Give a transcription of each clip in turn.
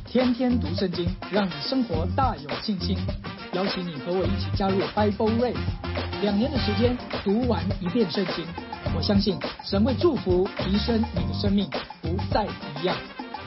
天天读圣经，让你生活大有信心。邀请你和我一起加入 Bible Race， 2年的时间读完一遍圣经。我相信神会祝福提升你的生命，不再一样。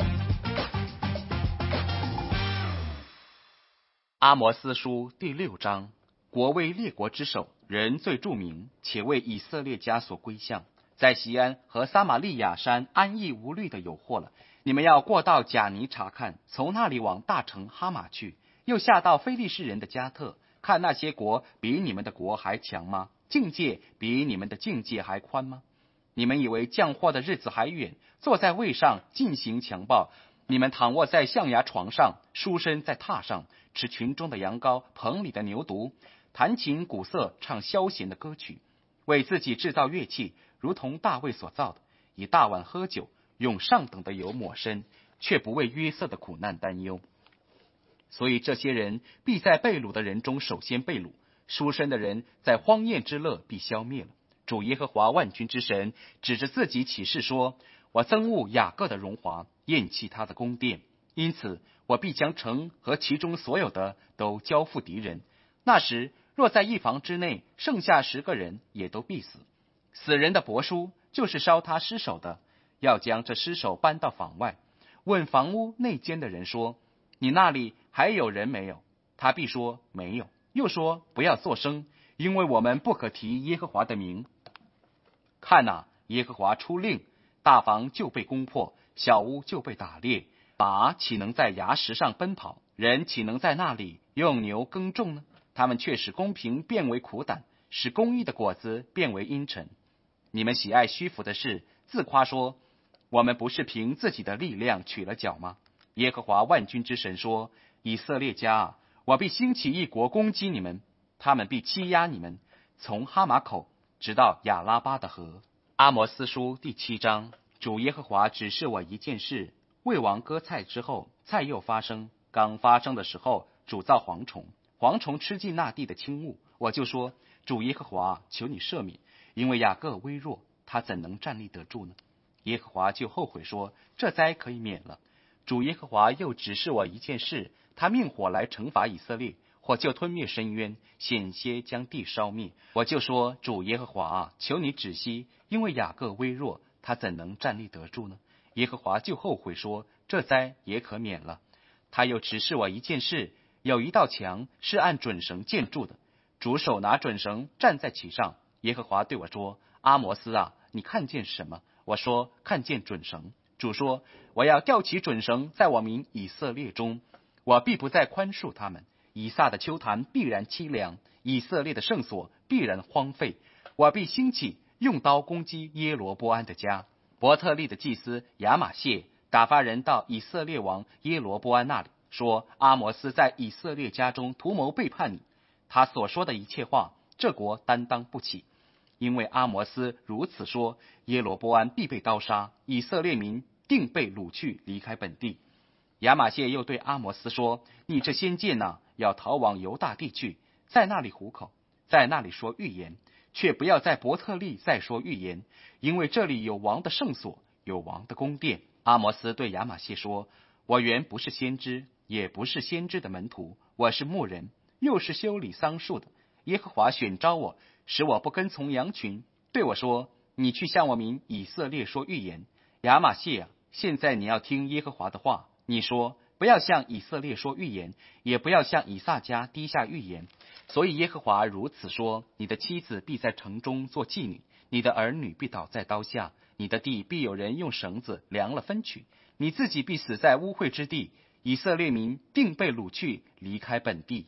阿摩斯书第6章，国为列国之首，人最著名，且为以色列家所归向，在西安和撒玛利亚山安逸无虑的有祸了。你们要过到贾尼查看，从那里往大城哈马去，又下到非利士人的加特，看那些国比你们的国还强吗？境界比你们的境界还宽吗？你们以为降祸的日子还远，坐在位上进行强暴，你们躺卧在象牙床上，书身在榻上，吃群中的羊羔，棚里的牛犊，弹琴鼓瑟，唱消闲的歌曲，为自己制造乐器，如同大卫所造的，以大碗喝酒，用上等的油抹身，却不为约瑟的苦难担忧。所以这些人必在被掳的人中首先被掳，书生的人在荒宴之乐必消灭了。主耶和华万军之神指着自己起誓说，我憎恶雅各的荣华，厌弃他的宫殿，因此我必将城和其中所有的都交付敌人。那时若在一房之内剩下10个人，也都必死。死人的帛书就是烧他尸首的，要将这尸首搬到房外，问房屋内间的人说，你那里还有人没有？他必说没有，又说不要作声，因为我们不可提耶和华的名。看哪，耶和华出令，大房就被攻破，小屋就被打裂，马岂能在崖石上奔跑？人岂能在那里用牛耕种呢？他们却使公平变为苦胆，使公义的果子变为阴沉。你们喜爱虚浮的事，自夸说，我们不是凭自己的力量取了角吗？耶和华万军之神说，以色列家啊，我必兴起一国攻击你们，他们必欺压你们，从哈马口直到亚拉巴的河。阿摩斯书第7章，主耶和华指示我一件事，为王割菜之后，菜又发生，刚发生的时候，主造蝗虫，蝗虫吃尽那地的轻物，我就说，主耶和华，求你赦免，因为雅各微弱，他怎能站立得住呢？耶和华就后悔说，这灾可以免了。主耶和华又指示我一件事，他命火来惩罚以色列，火就吞灭深渊，险些将地烧灭。我就说，主耶和华啊，求你止息，因为雅各微弱，他怎能站立得住呢？耶和华就后悔说，这灾也可免了。他又指示我一件事，有一道墙是按准绳建筑的，主手拿准绳站在其上。耶和华对我说，阿摩斯啊，你看见什么？我说，看见准绳。主说，我要吊起准绳在我民以色列中，我必不再宽恕他们。以撒的丘坛必然凄凉，以色列的圣所必然荒废。我必兴起，用刀攻击耶罗波安的家。伯特利的祭司亚玛谢打发人到以色列王耶罗波安那里，说，阿摩斯在以色列家中图谋背叛你，他所说的一切话，这国担当不起。因为阿摩斯如此说，耶罗波安必被刀杀，以色列民定被掳去离开本地。亚玛谢又对阿摩斯说，你这先见啊，要逃往犹大地去，在那里糊口，在那里说预言，却不要在伯特利再说预言，因为这里有王的圣所，有王的宫殿。阿摩斯对亚玛谢说，我原不是先知，也不是先知的门徒，我是牧人，又是修理桑树的。耶和华选召我，使我不跟从羊群，对我说，你去向我民以色列说预言。亚玛谢啊，现在你要听耶和华的话，你说，不要向以色列说预言，也不要向以撒家低下预言。所以耶和华如此说，你的妻子必在城中做妓女，你的儿女必倒在刀下，你的地必有人用绳子量了分取，你自己必死在污秽之地，以色列民定被掳去离开本地。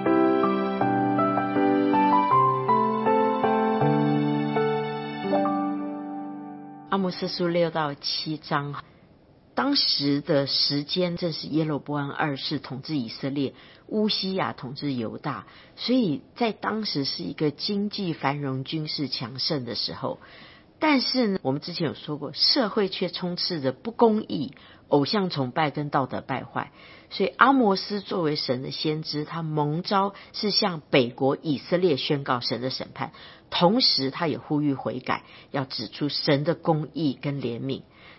阿摩斯书6到7章，当时的时间正是耶罗波安2世统治以色列，乌西雅统治犹大，所以在当时是一个经济繁荣、军事强盛的时候。但是呢，我们之前有说过，社会却充斥着不公义、偶像崇拜跟道德败坏。所以阿摩斯作为神的先知，他蒙召是向北国以色列宣告神的审判，同时他也呼吁悔改，要指出神的公义跟怜悯。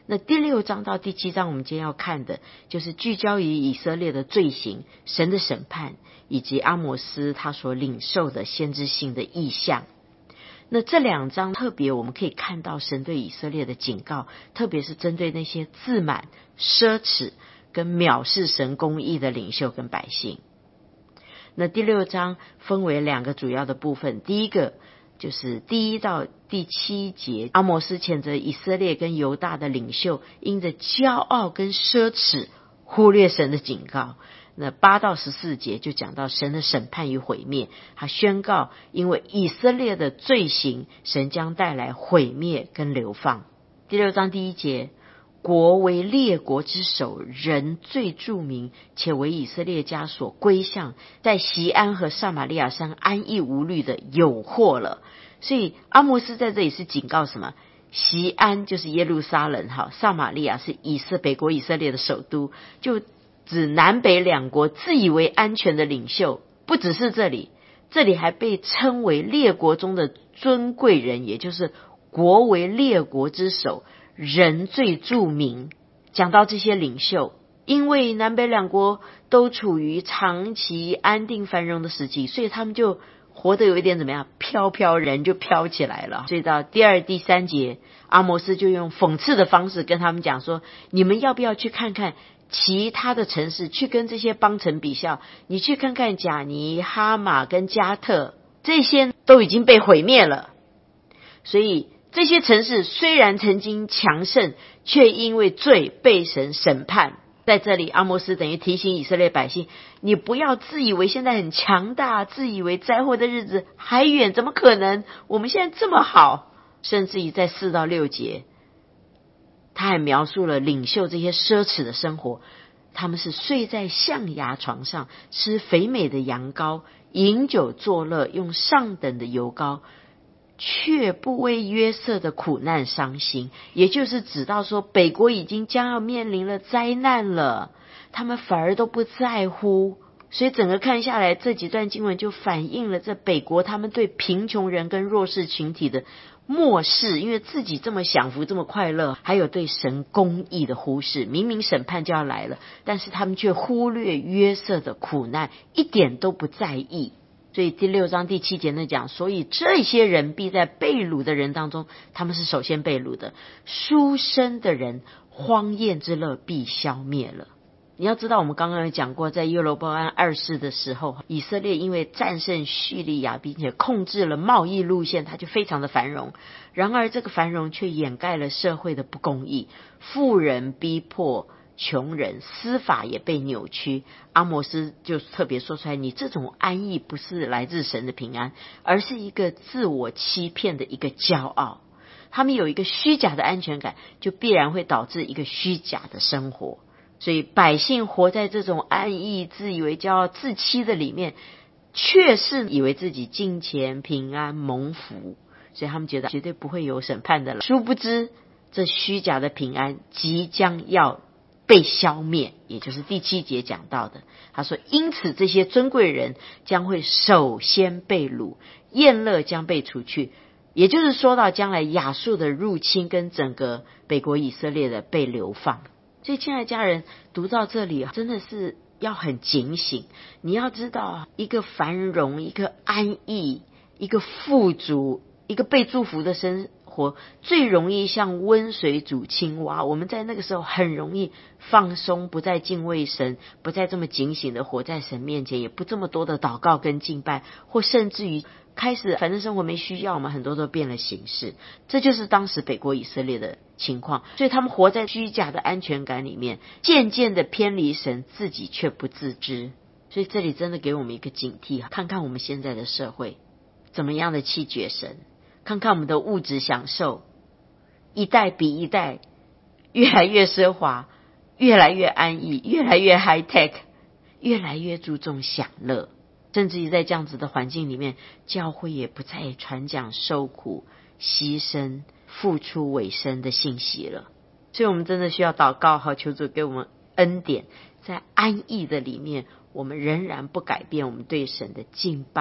那第6章到第7章我们今天要看的就是聚焦于以色列的罪行、神的审判，以及阿摩斯他所领受的先知性的意象。那这2章特别我们可以看到神对以色列的警告，特别是针对那些自满、奢侈跟藐视神公义的领袖跟百姓。那第6章分为2个主要的部分，第一个就是第1到第7节，阿摩斯谴责以色列跟犹大的领袖因着骄傲跟奢侈忽略神的警告。那8到14节就讲到神的审判与毁灭，他宣告因为以色列的罪行，神将带来毁灭跟流放。第6章第1节，国为列国之首，人最著名，且为以色列家所归向，在锡安和撒玛利亚山安逸无虑的有祸了。所以阿摩斯在这里是警告什么？锡安就是耶路撒冷，撒玛利亚是北国以色列的首都，就指南北2国自以为安全的领袖。不只是这里还被称为列国中的尊贵人，也就是国为列国之首，人最著名。讲到这些领袖，因为南北2国都处于长期安定繁荣的时期，所以他们就活得有一点怎么样，飘飘然就飘起来了。所以到第2、第3节，阿摩斯就用讽刺的方式跟他们讲说，你们要不要去看看其他的城市，去跟这些邦城比较，你去看看贾尼、哈马跟加特，这些都已经被毁灭了。所以这些城市虽然曾经强盛，却因为罪被神审判。在这里阿摩斯等于提醒以色列百姓，你不要自以为现在很强大，自以为灾祸的日子还远，怎么可能？我们现在这么好。甚至于在4到6节，他还描述了领袖这些奢侈的生活，他们是睡在象牙床上，吃肥美的羊羔，饮酒作乐，用上等的油膏，却不为约瑟的苦难伤心。也就是指到说，北国已经将要面临了灾难了，他们反而都不在乎。所以整个看下来，这几段经文就反映了这北国他们对贫穷人跟弱势群体的漠视，因为自己这么享福这么快乐，还有对神公义的忽视。明明审判就要来了，但是他们却忽略约瑟的苦难，一点都不在意。所以第6章第7节那讲，所以这些人必在被掳的人当中，他们是首先被掳的，书生的人荒宴之乐必消灭了。你要知道，我们刚刚有讲过，在耶罗波安2世的时候，以色列因为战胜叙利亚，并且控制了贸易路线，它就非常的繁荣。然而这个繁荣却掩盖了社会的不公义，富人逼迫穷人，司法也被扭曲。阿摩斯就特别说出来，你这种安逸不是来自神的平安，而是一个自我欺骗的一个骄傲。他们有一个虚假的安全感，就必然会导致一个虚假的生活。所以百姓活在这种安逸、自以为骄傲、自欺的里面，却是以为自己金钱、平安、蒙福，所以他们觉得绝对不会有审判的了。殊不知，这虚假的平安即将要被消灭，也就是第7节讲到的。他说，因此这些尊贵人将会首先被掳，宴乐将被除去。也就是说到将来亚述的入侵跟整个北国以色列的被流放。所以亲爱的家人，读到这里真的是要很警醒。你要知道，一个繁荣、一个安逸、一个富足、一个被祝福的生活，最容易像温水煮青蛙。我们在那个时候很容易放松，不再敬畏神，不再这么警醒的活在神面前，也不这么多的祷告跟敬拜，或甚至于开始反正生活没需要嘛，很多都变了形式。这就是当时北国以色列的情况，所以他们活在虚假的安全感里面，渐渐的偏离神，自己却不自知。所以这里真的给我们一个警惕，看看我们现在的社会怎么样的弃绝神，看看我们的物质享受，一代比一代越来越奢华，越来越安逸，越来越 high tech， 越来越注重享乐。甚至于在这样子的环境里面，教会也不再传讲受苦、牺牲、付出委身的信息了。所以我们真的需要祷告，好求主给我们恩典，在安逸的里面，我们仍然不改变我们对神的敬拜，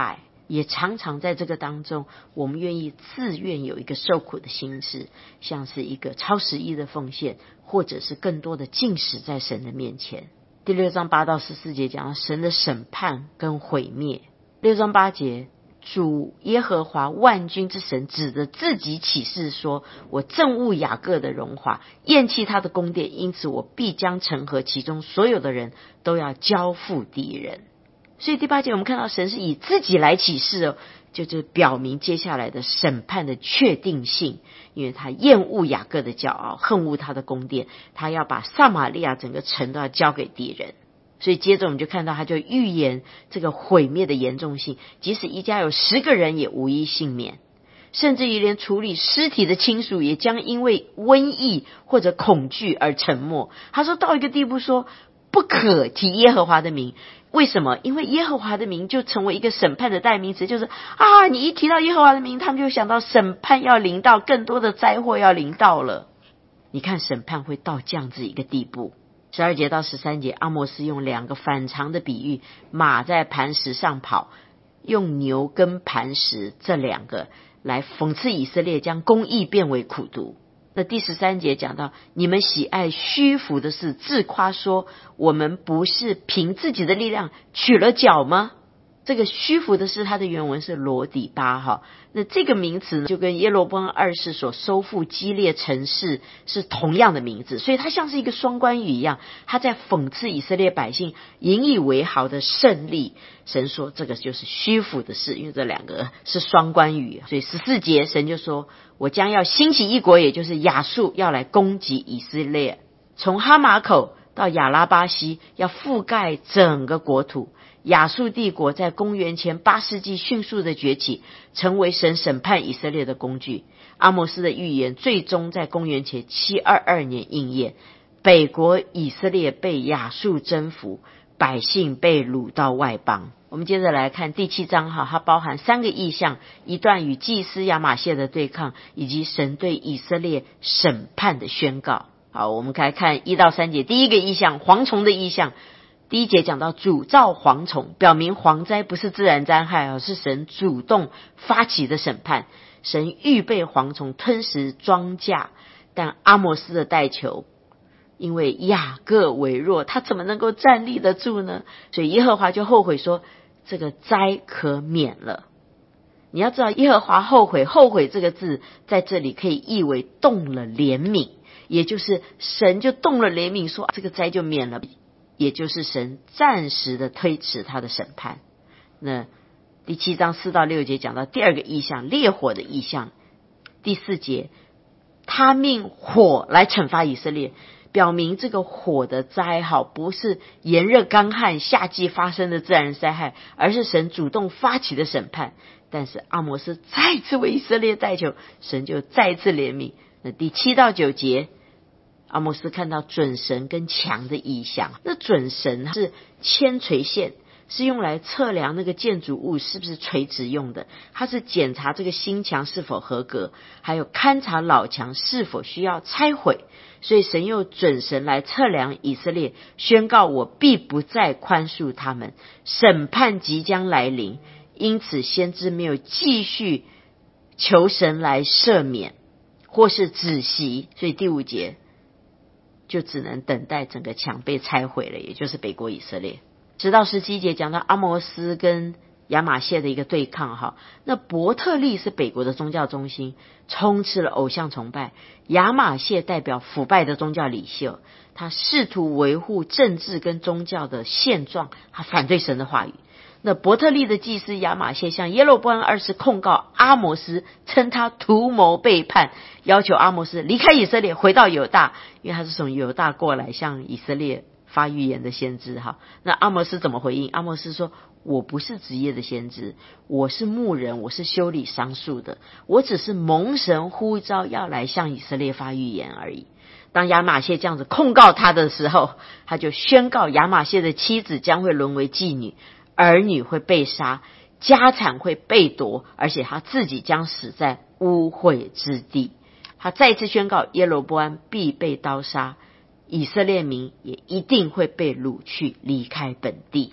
也常常在这个当中，我们愿意自愿有一个受苦的心志，像是一个超11的奉献，或者是更多的禁食在神的面前。第6章8到14节讲到神的审判跟毁灭。6章8节，主耶和华万军之神指着自己起誓说，我憎恶雅各的荣华，厌弃他的宫殿，因此我必将城和其中所有的人都要交付敌人。所以第8节我们看到神是以自己来起誓就是表明接下来的审判的确定性，因为他厌恶雅各的骄傲，恨恶他的宫殿，他要把撒玛利亚整个城都要交给敌人。所以接着我们就看到他就预言这个毁灭的严重性，即使一家有10个人也无一幸免，甚至于连处理尸体的亲属也将因为瘟疫或者恐惧而沉默。他说到一个地步说不可提耶和华的名，为什么？因为耶和华的名就成为一个审判的代名词，就是你一提到耶和华的名，他们就想到审判要临到，更多的灾祸要临到了。你看审判会到这样子一个地步。12节到13节，阿摩斯用2个反常的比喻，马在磐石上跑，用牛跟磐石这2个来讽刺以色列将公义变为苦毒。那第13节讲到，你们喜爱虚浮的事，自夸说我们不是凭自己的力量取了角吗？这个虚浮的事，它的原文是罗底巴那这个名词呢，就跟耶罗波安2世所收复基列城市是同样的名字，所以它像是一个双关语一样，它在讽刺以色列百姓引以为豪的胜利。神说这个就是虚浮的事，因为这2个是双关语。所以14节神就说，我将要兴起一国，也就是亚述，要来攻击以色列，从哈马口到亚拉巴西，要覆盖整个国土。亚述帝国在公元前8世纪迅速的崛起，成为神审判以色列的工具。阿摩斯的预言最终在公元前722年应验，北国以色列被亚述征服，百姓被掳到外邦。我们接着来看第7章它包含3个意象，一段与祭司亚玛谢的对抗，以及神对以色列审判的宣告。好，我们来看1到3节。第一个意象，蝗虫的意象。第1节讲到主造蝗虫，表明蝗灾不是自然灾害，是神主动发起的审判。神预备蝗虫吞食庄稼，但阿摩斯的代求，因为雅各为弱，他怎么能够站立得住呢？所以耶和华就后悔说，这个灾可免了。你要知道耶和华后悔，后悔这个字在这里可以译为动了怜悯，也就是神就动了怜悯，说这个灾就免了，也就是神暂时的推迟他的审判。那第7章4到6节讲到第2个意象，烈火的意象。第4节，他命火来惩罚以色列，表明这个火的灾不是炎热干旱夏季发生的自然灾害，而是神主动发起的审判。但是阿摩斯再次为以色列代求，神就再次怜悯。那第7到9节，阿摩斯看到准绳跟墙的意象。那准绳是铅垂线，是用来测量那个建筑物是不是垂直用的，它是检查这个新墙是否合格，还有勘察老墙是否需要拆毁。所以神用准绳来测量以色列，宣告我必不再宽恕他们，审判即将来临。因此先知没有继续求神来赦免或是止息，所以第5节就只能等待整个墙被拆毁了，也就是北国以色列。10到17节讲到阿摩斯跟亚玛谢的一个对抗那伯特利是北国的宗教中心，充斥了偶像崇拜。亚玛谢代表腐败的宗教领袖，他试图维护政治跟宗教的现状，他反对神的话语。那伯特利的祭司亚玛谢向耶罗波安2世控告阿摩斯，称他图谋背叛，要求阿摩斯离开以色列回到犹大，因为他是从犹大过来向以色列发预言的先知那阿摩斯怎么回应？阿摩斯说，我不是职业的先知，我是牧人，我是修理桑树的，我只是蒙神呼召要来向以色列发预言而已。当亚玛谢这样子控告他的时候，他就宣告亚玛谢的妻子将会沦为妓女，儿女会被杀，家产会被夺，而且他自己将死在污秽之地。他再次宣告耶罗波安必被刀杀，以色列民也一定会被掳去离开本地。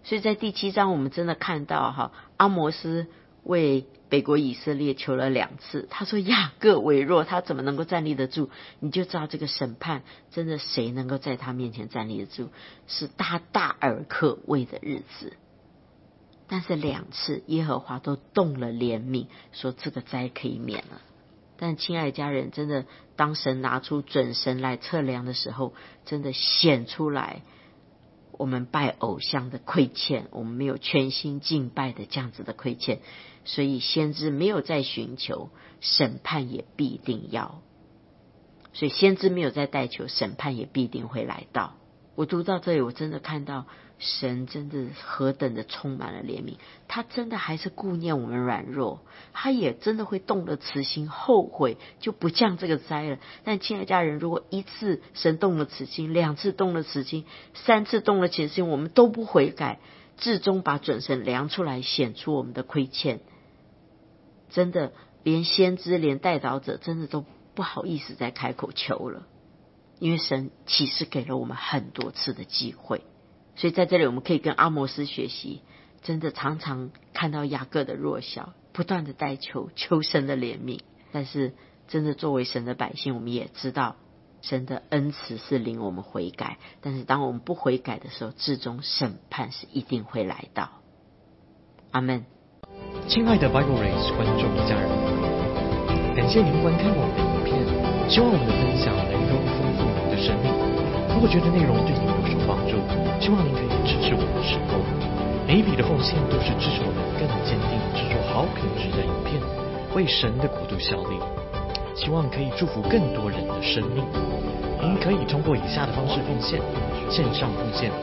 所以在第7章我们真的看到阿摩斯为北国以色列求了2次，他说雅各为弱，他怎么能够站立得住？你就知道这个审判真的谁能够在他面前站立得住，是他大而可畏的日子。但是2次耶和华都动了怜悯，说这个灾可以免了。但亲爱的家人，真的当神拿出准绳来测量的时候，真的显出来我们拜偶像的亏欠，我们没有全心敬拜的这样子的亏欠，所以先知没有再寻求，审判也必定要。所以先知没有再代求，审判也必定会来到。我读到这里，我真的看到神真的何等的充满了怜悯，他真的还是顾念我们软弱，他也真的会动了慈心，后悔就不降这个灾了。但亲爱的家人，如果1次神动了慈心，2次动了慈心，3次动了慈心，我们都不悔改，至终把准绳量出来，显出我们的亏欠，真的连先知连代祷者真的都不好意思再开口求了，因为神其实给了我们很多次的机会。所以在这里我们可以跟阿摩斯学习，真的常常看到雅各的弱小，不断的代求神的怜悯。但是真的作为神的百姓，我们也知道神的恩慈是领我们悔改，但是当我们不悔改的时候，至终审判是一定会来到。阿们。 亲爱的 Bible Race 观众家人，感谢您观看我们的影片，希望我们的分享能够丰富您的生命。如果觉得内容对您有所帮助，希望您可以支持我们的时候，每一笔的奉献都是支持我们更坚定制作好品质的影片，为神的国度效力，希望可以祝福更多人的生命。您可以通过以下的方式奉献：线上奉献